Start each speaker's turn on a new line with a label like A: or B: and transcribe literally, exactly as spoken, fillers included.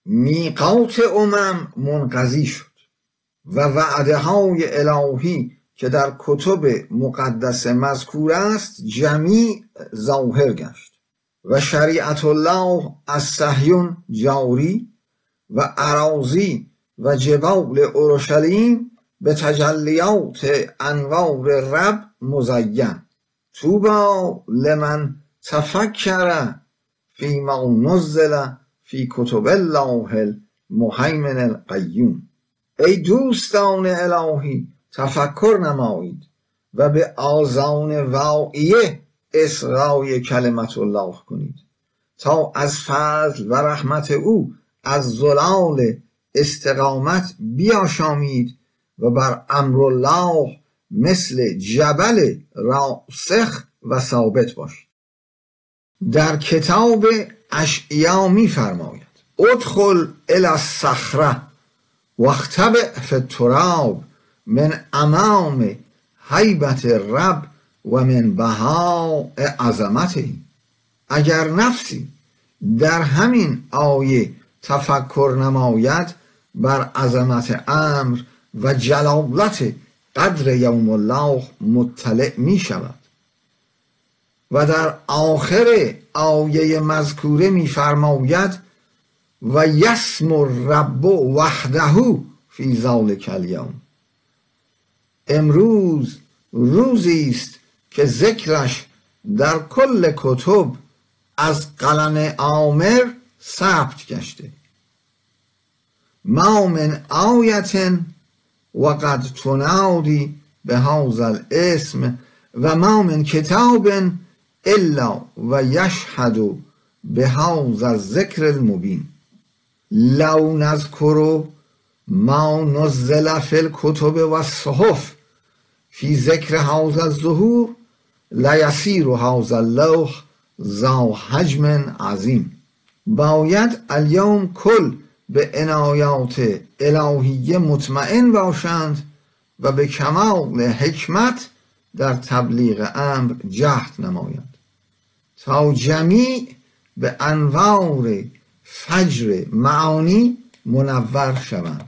A: میقات امم منقضی شد و وعده های الهی که در کتب مقدس مذکور است جمیع ظاهر گشت و شریعت الله از صهیون جاری و اراضی و جبال اورشلیم به تجلیات انوار رب مزین. طوبی لمن تفکر فیما نزل فی کتب الله المهیمن القیوم. ای دوستان الهی تفکر نمایید و به آذان واعیه اصغای کلمت الله کنید تا از فضل و رحمت او از زلال استقامت بیاشامید و بر امر الله مثل جبل راسخ و ثابت باشید. در کتاب اشعیا می فرماید ادخل الی الصخره واختبئ فی التراب من امام هیبت رب و من بهاء عظمته. اگر نفسی در همین آیه تفکر نماید بر عظمت امر و جلالت قدر یوم الله مطلع می شود. و در آخر آیه مذکوره می فرماید و یسم الرب وحده فی ذلک الیوم. امروز روزی است که ذکرش در کل کتب از قلم عامر ثبت گشته. ما من آیة وقد تنادی بهذا الاسم و ما من کتاب الا و یشهد بهذا الذکر المبین. لو نذکر ما نزل فی الکتب و الصحف فی ذکر هذا الظهور لیسیر هذا اللوح ذا حجم عظیم. باید الیوم کل به عنایات الهیه مطمئن باشند و به کمال حکمت در تبلیغ امر جهد نمایند تا جمیع به انوار فجر معانی منور شوند.